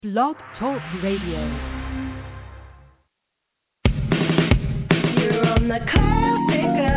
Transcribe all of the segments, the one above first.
Blog Talk Radio. You're on the Classica.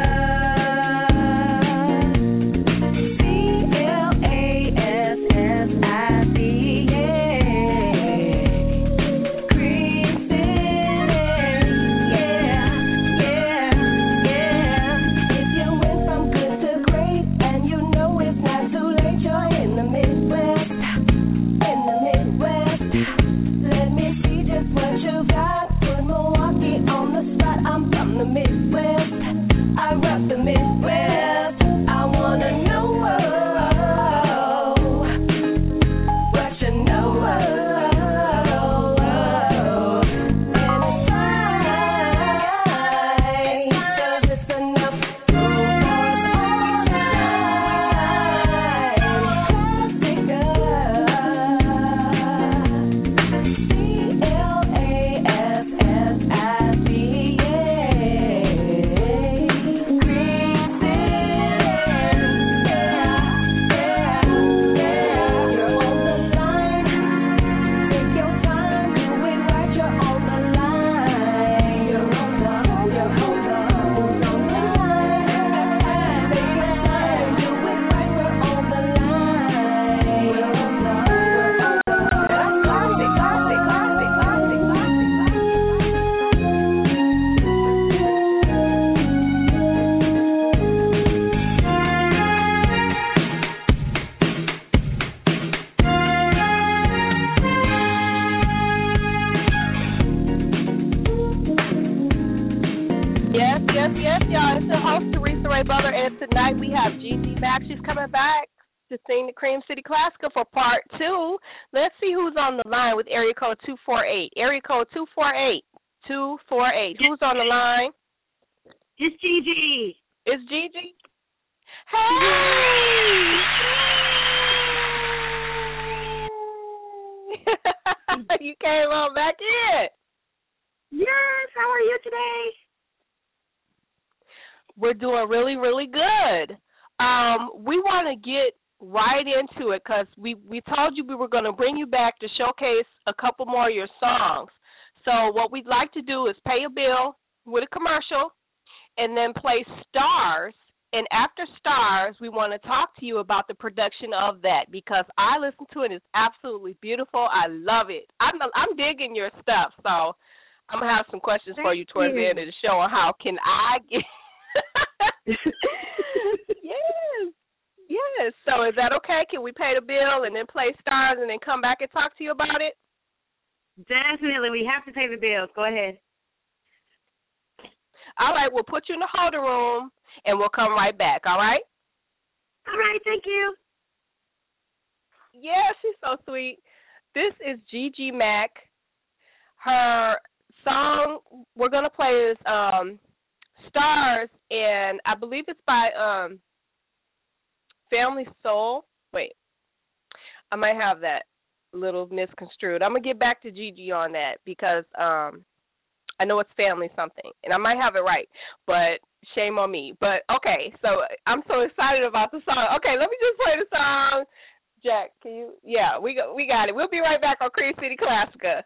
Sing the Cream City Classical for part 2. Let's see who's on the line with area code 248. Area code 248. 248. Who's on the line? It's Gigi. It's Gigi? Hey! You came on back in. Yes, how are you today? We're doing really, really good. We want to get right into it because we told you we were going to bring you back to showcase a couple more of your songs. So what we'd like to do is pay a bill with a commercial and then play Stars. And after Stars, we want to talk to you about the production of that because I listened to it. It's absolutely beautiful. I love it. I'm digging your stuff. So I'm going to have some questions for you towards the end of the show on how can I get Yes. So is that okay? Can we pay the bill and then play Stars and then come back and talk to you about it? Definitely. We have to pay the bill. Go ahead. All right. We'll put you in the holder room and we'll come right back. All right? All right. Thank you. Yeah, she's so sweet. This is Gigi Mack. Her song we're going to play is Stars, and I believe it's by Family Soul. Wait, I might have that little misconstrued. I'm going to get back to Gigi on that because I know it's Family something, and I might have it right, but shame on me. But, okay, so I'm so excited about the song. Okay, let me just play the song. Jack, can you? Yeah, we got it. We'll be right back on Cream City Classica.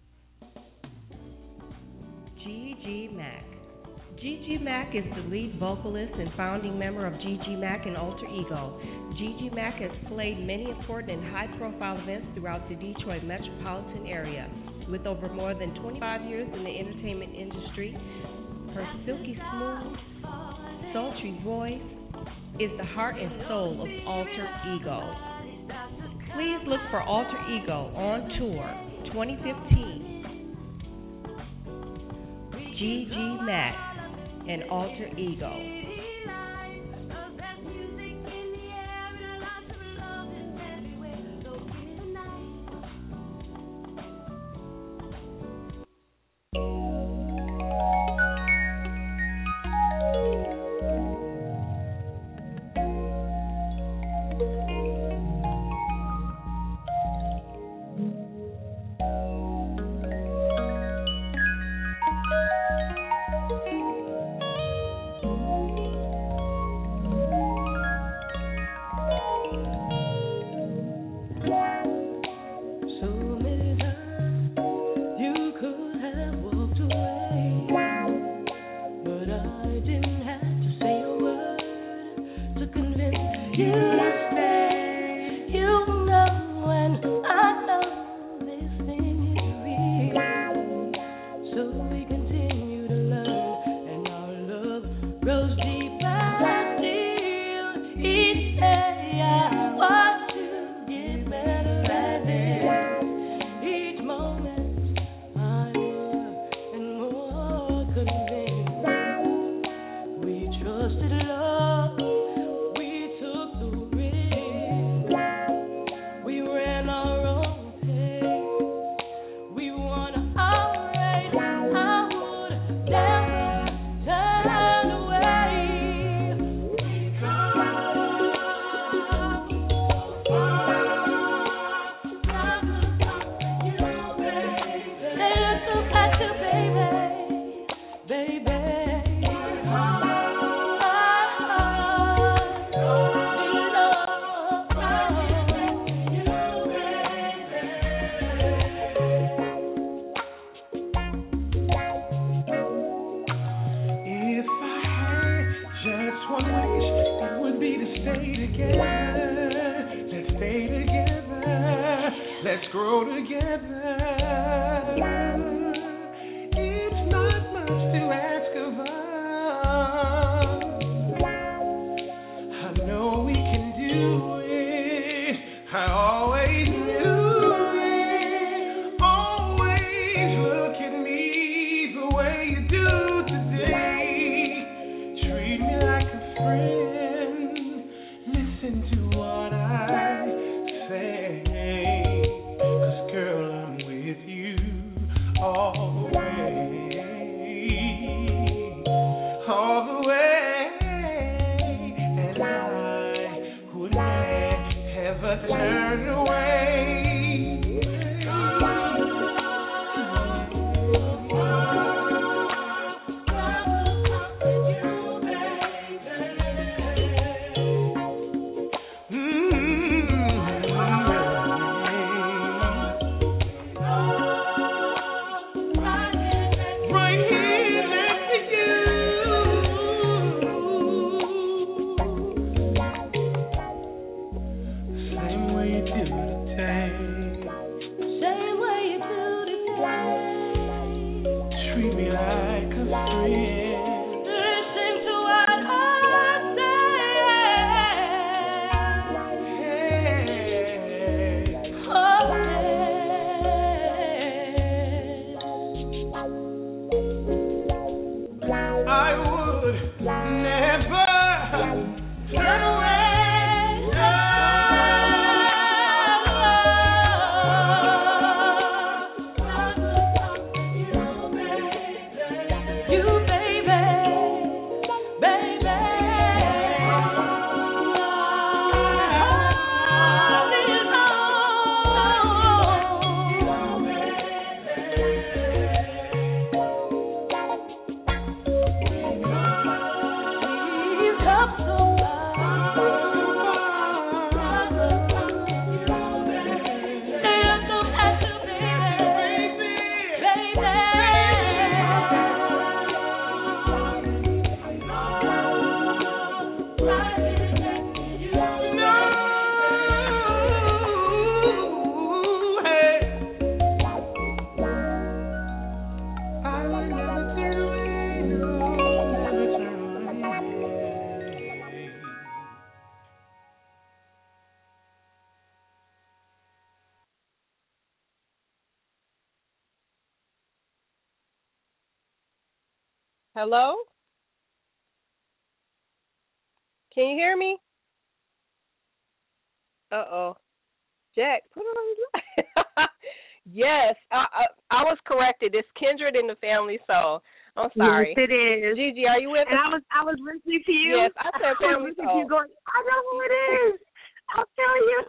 Gigi Mack. Gigi Mack is the lead vocalist and founding member of Gigi Mack and Alter Ego. Gigi Mack has played many important and high-profile events throughout the Detroit metropolitan area. With over more than 25 years in the entertainment industry, her silky smooth, sultry voice is the heart and soul of Alter Ego. Please look for Alter Ego on Tour 2015. Gigi Mack and Alter Ego. Hello? Can you hear me? Uh-oh. Jack, put on your Yes, I was corrected. It's Kindred in the Family Soul. I'm sorry. Yes, it is. Gigi, are you with and us? I was listening to you. Yes, I said Family Soul. You going, I know who it is. I'll tell you.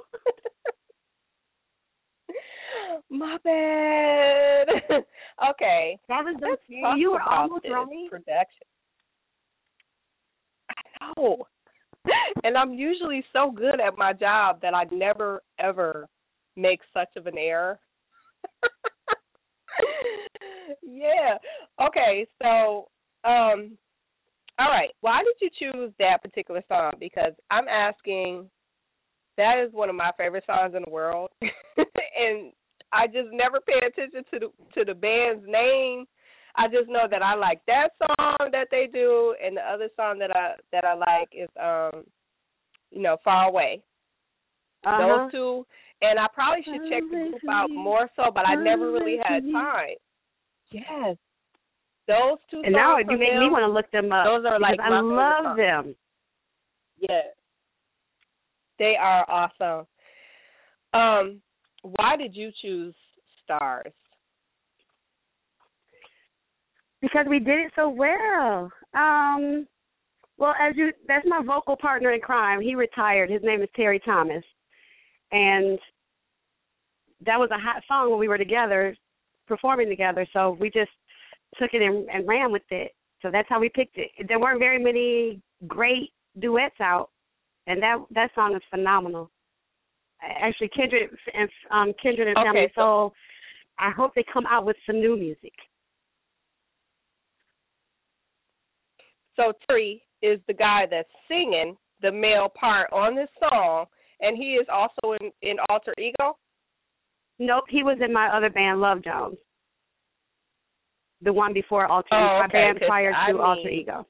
My bad. Okay. That was Let's the talk you were about almost this right. production. I know. And I'm usually so good at my job that I never, ever make such of an error. Yeah. Okay, so, all right. Why did you choose that particular song? Because I'm asking, that is one of my favorite songs in the world. And I just never pay attention to the band's name. I just know that I like that song that they do, and the other song that I like is Far Away. Those two, and I probably should check the group out more so, but I never really had time. Yes, those two songs. And now you make me want to look them up. Those are like I love them. Yes, they are awesome. Why did you choose Stars? Because we did it so well. Well, that's my vocal partner in crime. He retired. His name is Terry Thomas. And that was a hot song when we were together, performing together. So we just took it and ran with it. So that's how we picked it. There weren't very many great duets out, and that song is phenomenal. Actually, Kindred and Family Soul, I hope they come out with some new music. So Terry is the guy that's singing the male part on this song, and he is also in Alter Ego? Nope, he was in my other band, Love Jones. The one before Alter Ego. Oh, My okay, band prior to Alter Ego.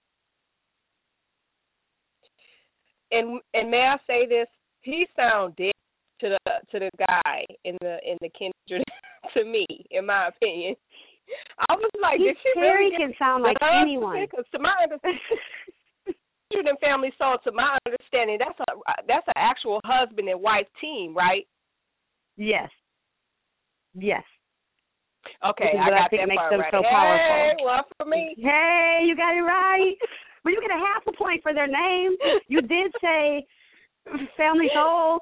And may I say this? He sounds dead to the guy in the Kindred to me, in my opinion. I was like, did she Terry really can sound like anyone. Because to my understanding, Kindred and Family Soul, to my understanding, that's an actual husband and wife team, right? Yes. Yes. Okay, I got think that makes part them right. so hey, powerful. Well, for me. Hey, you got it right. Well, you get a half a point for their name. You did say Family Soul.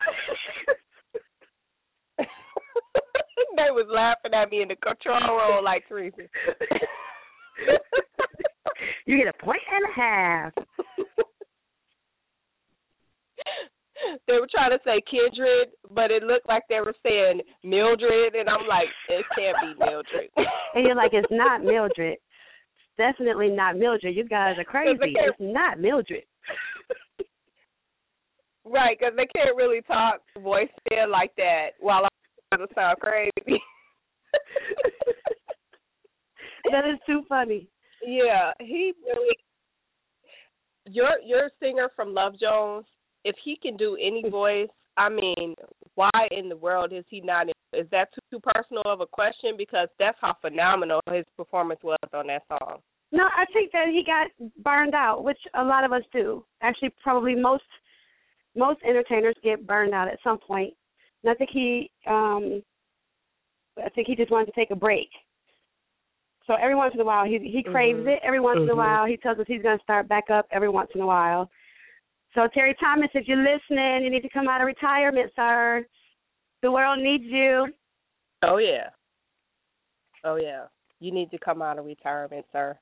They was laughing at me in the control room like Teresa. You get a point and a half. They were trying to say Kindred, but it looked like they were saying Mildred, and I'm like, it can't be Mildred. And you're like, it's not Mildred. It's definitely not Mildred. You guys are crazy. It's not Mildred. Right, because they can't really talk voice there like that while I'm trying to sound crazy. That is too funny. Yeah, he really. Your singer from Love Jones, if he can do any voice, I mean, why in the world is he not? Is that too personal of a question? Because that's how phenomenal his performance was on that song. No, I think that he got burned out, which a lot of us do. Actually, probably most entertainers get burned out at some point. And I think he just wanted to take a break. So every once in a while, he craves it. Every once in a while, he tells us he's going to start back up every once in a while. So Terry Thomas, if you're listening, you need to come out of retirement, sir. The world needs you. Oh, yeah. Oh, yeah. You need to come out of retirement, sir.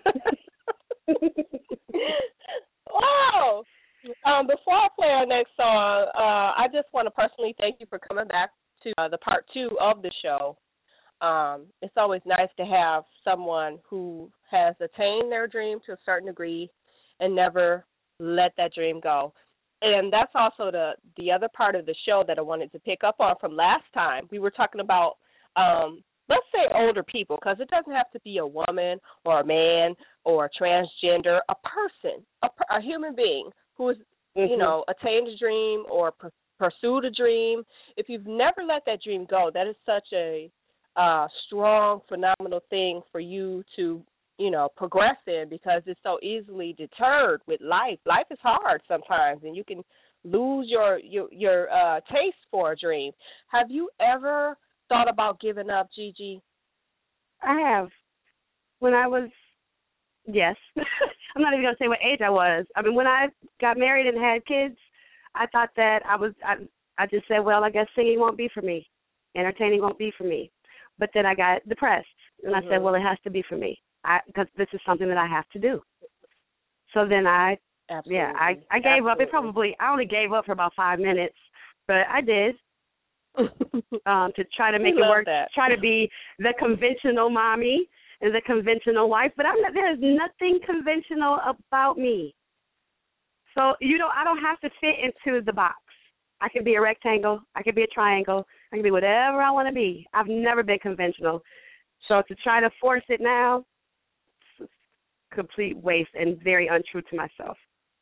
Wow. Before I play our next song, I just want to personally thank you for coming back to the part 2 of the show. It's always nice to have someone who has attained their dream to a certain degree and never let that dream go. And that's also the other part of the show that I wanted to pick up on from last time. We were talking about, let's say, older people, because it doesn't have to be a woman or a man or a transgender, a person, a human being who has, attained a dream or pursued a dream. If you've never let that dream go, that is such a strong, phenomenal thing for you to, progress in, because it's so easily deterred with life. Life is hard sometimes, and you can lose your taste for a dream. Have you ever thought about giving up, Gigi? I have. When I was, yes. I'm not even going to say what age I was. I mean, when I got married and had kids, I thought that I just said, well, I guess singing won't be for me. Entertaining won't be for me. But then I got depressed, and I said, well, it has to be for me, because this is something that I have to do. So then I gave up. I only gave up for about 5 minutes, but I did. To try to make it work, try to be the conventional mommy and the conventional wife, but there's nothing conventional about me. So, I don't have to fit into the box. I can be a rectangle, I can be a triangle, I can be whatever I want to be. I've never been conventional. So to try to force it now, it's a complete waste and very untrue to myself.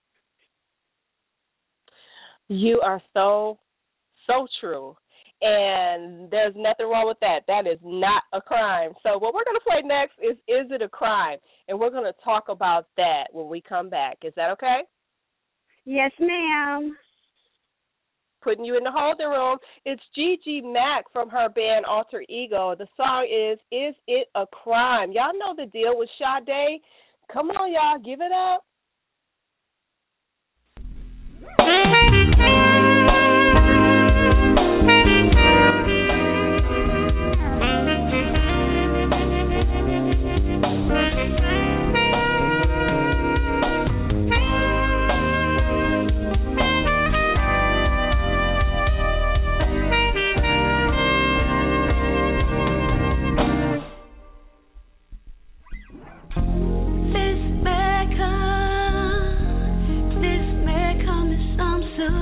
You are so true. And there's nothing wrong with that. That is not a crime. So what we're going to play next is It a Crime? And we're going to talk about that when we come back. Is that okay? Yes, ma'am. Putting you in the holding room. It's Gigi Mack from her band Alter Ego. The song is It a Crime? Y'all know the deal with Sade. Come on, y'all. Give it up. This may come as some surprise.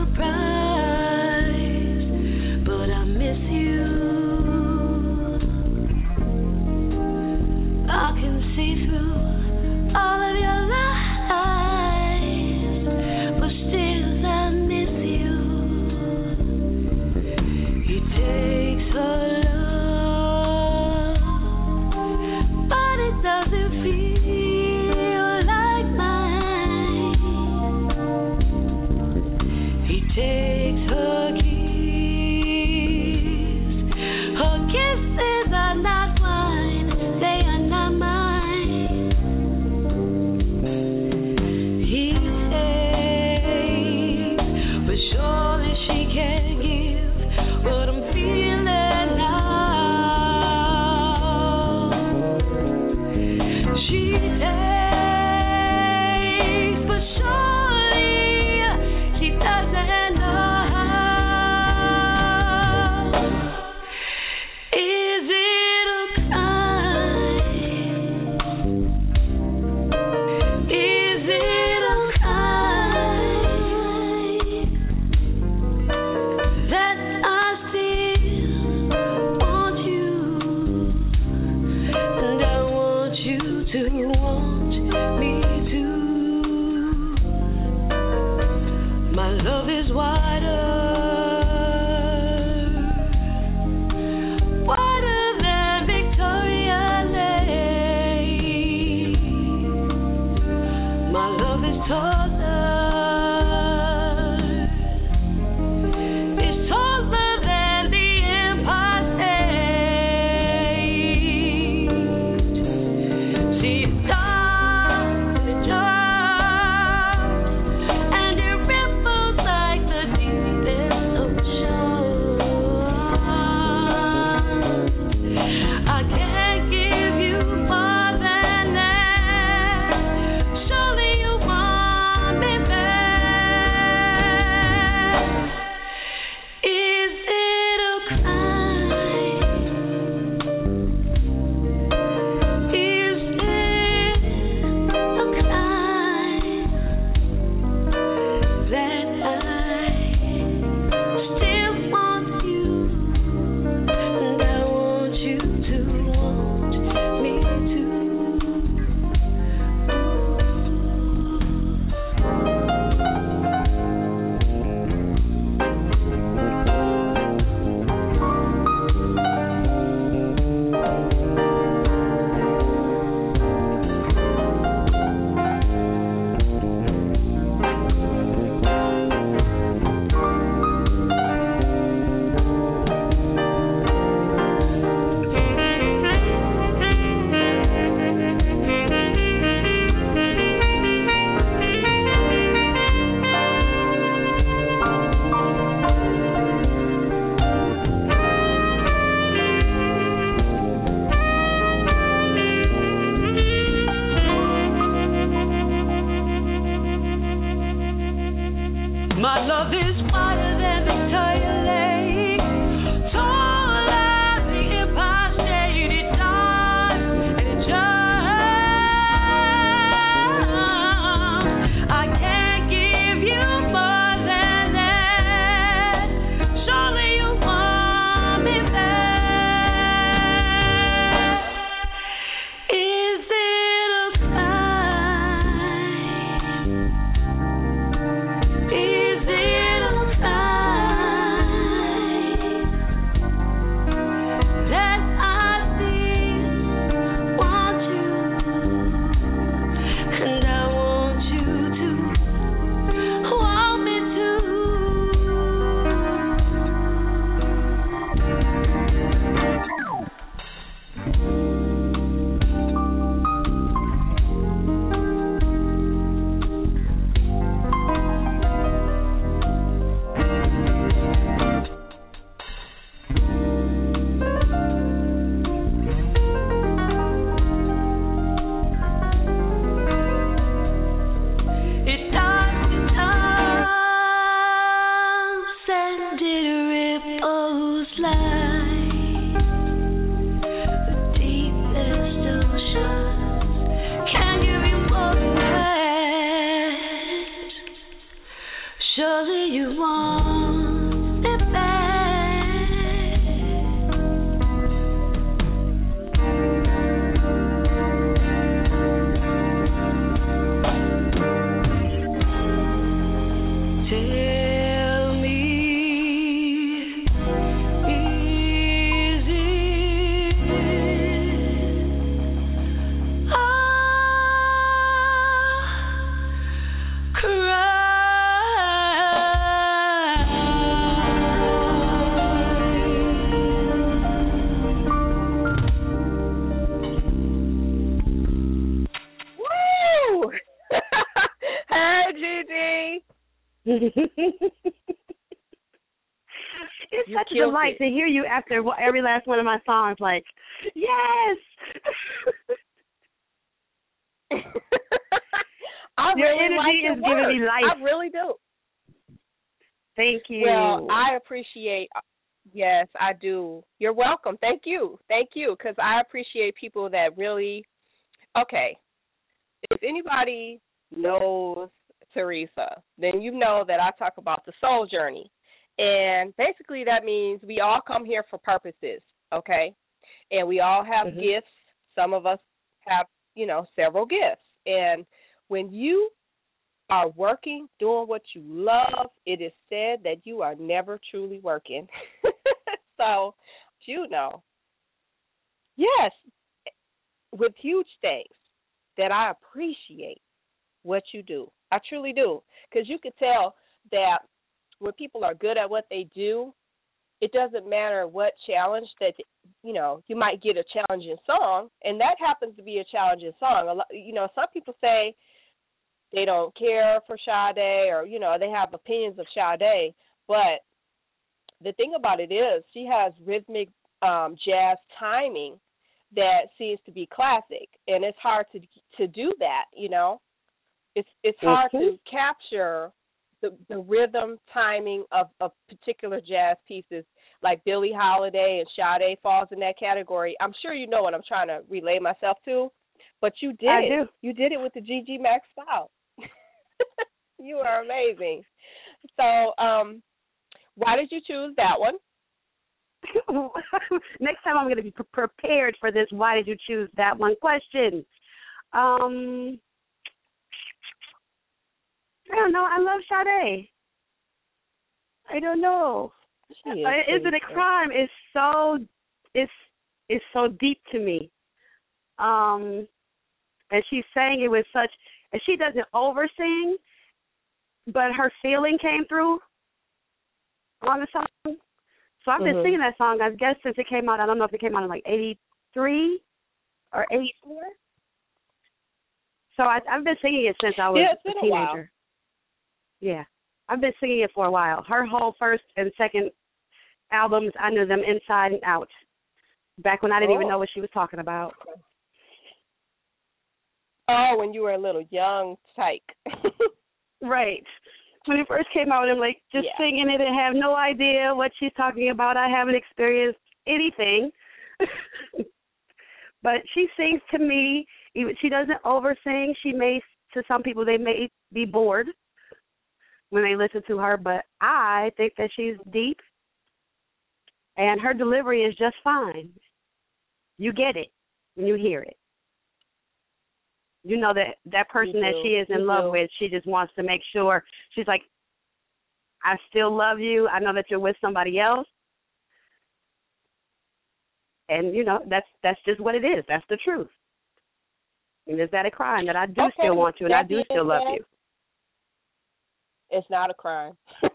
It's You such a killed delight it. to hear you after every last one of my songs. Like, yes. I Your really energy like your is giving me work. life. I really do. Thank you. Well, I appreciate. Yes, I do. You're welcome. Thank you. Thank you, because I appreciate people that really. Okay, if anybody knows Teresa, then you know that I talk about the soul journey. And basically that means we all come here for purposes, okay? And we all have gifts. Some of us have, several gifts. And when you are working, doing what you love, it is said that you are never truly working. So, yes, with huge things that I appreciate what you do. I truly do. Because you could tell that when people are good at what they do, it doesn't matter what challenge that, you might get a challenging song, and that happens to be a challenging song. Some people say they don't care for Sade or, they have opinions of Sade, but the thing about it is she has rhythmic jazz timing that seems to be classic, and it's hard to do that, It's hard to capture the rhythm timing of particular jazz pieces like Billie Holiday and Sade falls in that category. I'm sure you know what I'm trying to relay myself to, but you did I it. do. You did it with the Gigi Mac style. You are amazing. So, why did you choose that one? Next time I'm going to be prepared for this. Why did you choose that one question? I don't know. I love Sade. I don't know. Is it a crime? It's so deep to me. And she sang it with such, and she doesn't over-sing, but her feeling came through on the song. So I've been singing that song, I guess, since it came out. I don't know if it came out in like 83 or 84. So I've been singing it since I was a teenager. Yeah, I've been singing it for a while. Her whole first and second albums, I knew them inside and out, back when I didn't even know what she was talking about. Oh, when you were a little young tyke. Right. When it first came out, I'm like just singing it and have no idea what she's talking about. I haven't experienced anything. But she sings to me. She doesn't over-sing. She may, to some people, they may be bored when they listen to her, but I think that she's deep, and her delivery is just fine. You get it when you hear it. You know that person that she is in love with, she just wants to make sure, she's like, I still love you. I know that you're with somebody else. And, that's just what it is. That's the truth. And is that a crime that I do still want you and I do still love you? It's not a crime.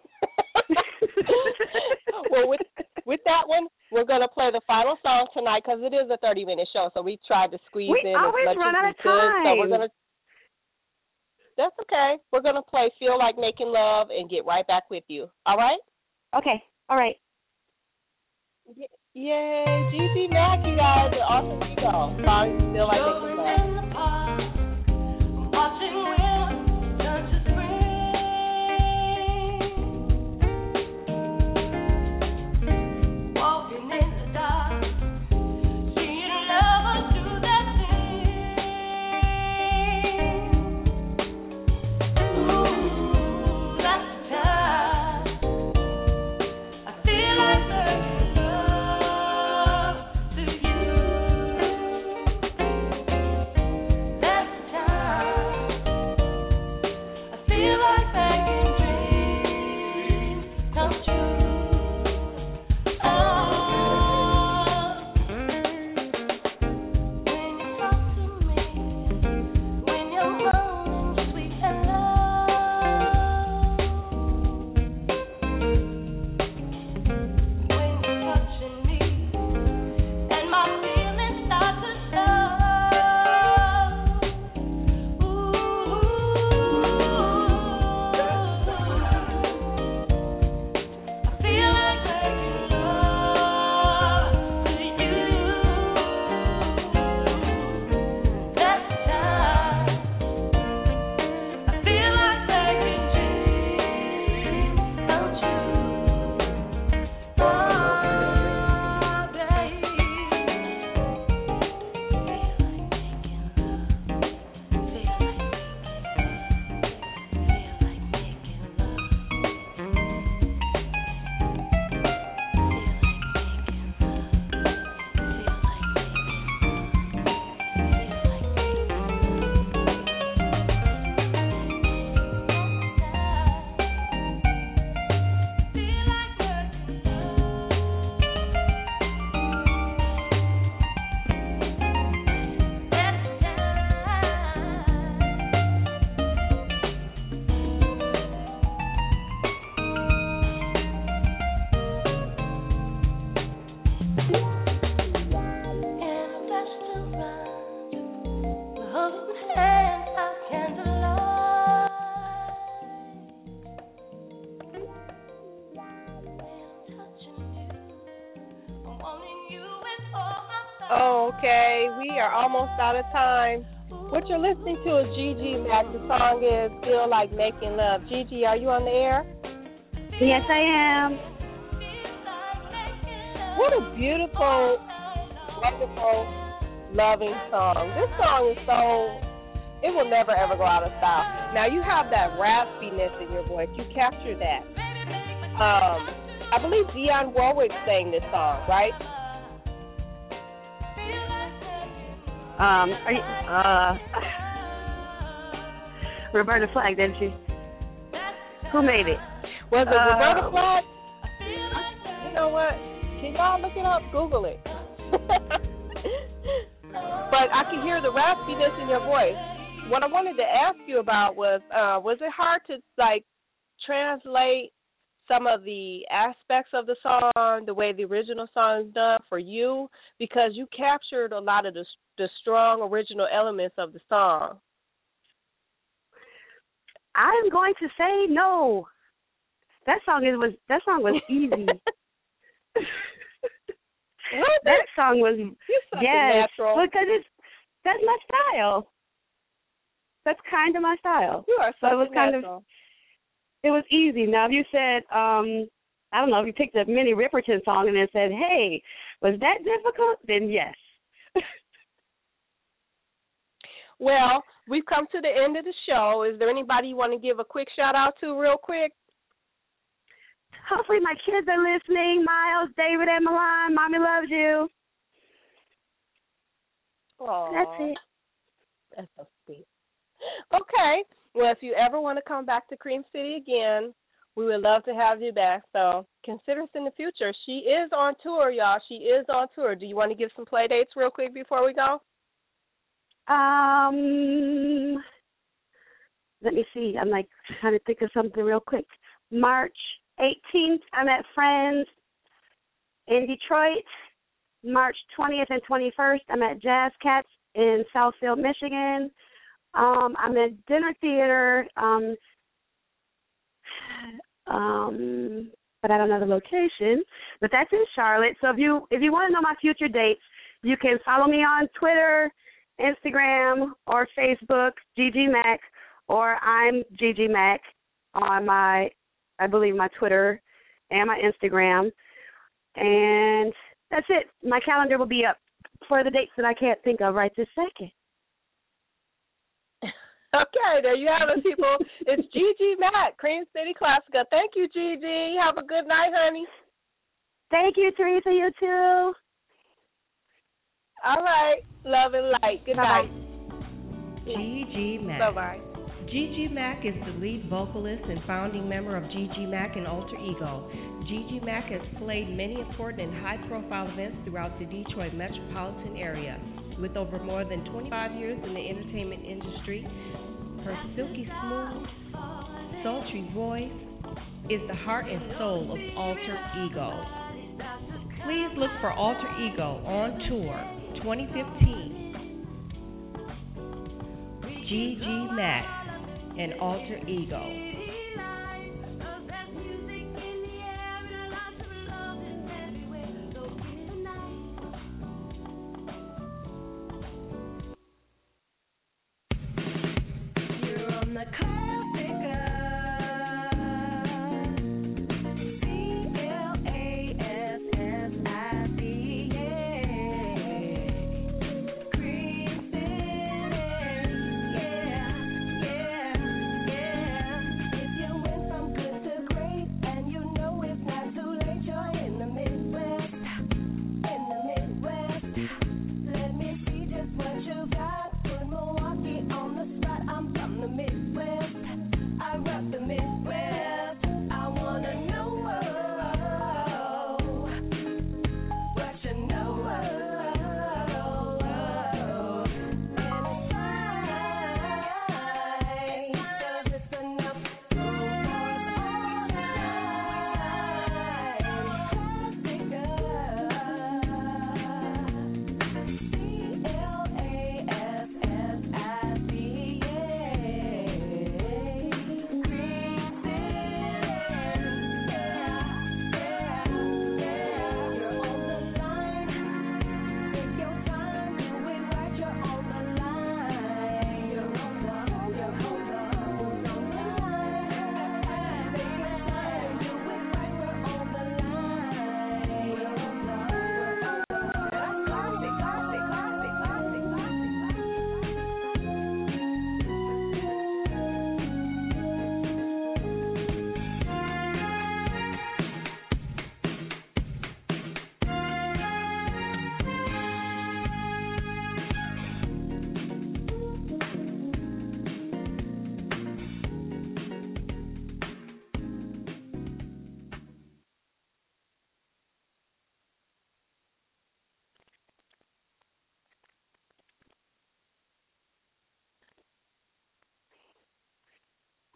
Well, with that one, we're going to play the final song tonight because it is a 30-minute show, so we tried to squeeze in as much as we could. So we're going to. That's okay. We're going to play "Feel Like Making Love" and get right back with you. All right? Okay. All right. Yay, Gigi Mac, you guys, and awesome people. Songs "Feel Like Making Love." Love to you. Okay, we are almost out of time. What you're listening to is Gigi Mack. The song is Feel Like Making Love. Gigi, are you on the air? Yes, I am. What a beautiful, wonderful, loving song. This song is it will never ever go out of style. Now you have that raspiness in your voice. You capture that. I believe Dionne Warwick sang this song, right? Roberta Flack, didn't she? Who made it? Was it Roberta Flack? You know what? Can y'all look it up? Google it. But I can hear the raspiness in your voice. What I wanted to ask you about was it hard to translate some of the aspects of the song the way the original song is done for you, because you captured a lot of the strong original elements of the song? I'm going to say no. That song was easy. That song was natural. Because that's my style. That's kind of my style. You are so it was natural. It was easy. Now, if you said, I don't know, if you picked a Minnie Riperton song and then said, hey, was that difficult? Then yes. Well, we've come to the end of the show. Is there anybody you want to give a quick shout-out to real quick? Hopefully my kids are listening. Miles, David, and Milan. Mommy loves you. Aww. That's it. That's so sweet. Okay. Well, if you ever want to come back to Cream City again, we would love to have you back. So consider us in the future. She is on tour, y'all. She is on tour. Do you want to give some play dates real quick before we go? Let me see. I'm trying to think of something real quick. March 18th, I'm at Friends in Detroit. March 20th and 21st, I'm at Jazz Cats in Southfield, Michigan. I'm at Dinner Theater, but I don't know the location. But that's in Charlotte. So if you want to know my future dates, you can follow me on Twitter, Instagram, or Facebook, Gigi Mack, or I'm Gigi Mack on I believe my Twitter and my Instagram. And that's it. My calendar will be up for the dates that I can't think of right this second. Okay, there you have it, people. It's Gigi Mack, Cream City Classica. Thank you, Gigi. Have a good night, honey. Thank you, Teresa. You too. All right. Love and light. Good night. Gigi Mack. Bye-bye. Gigi Mack is the lead vocalist and founding member of Gigi Mack and Alter Ego. Gigi Mack has played many important and high-profile events throughout the Detroit metropolitan area. With over more than 25 years in the entertainment industry, her silky smooth, sultry voice is the heart and soul of Alter Ego. Please look for Alter Ego on tour 2015. Gigi Mack and Alter Ego.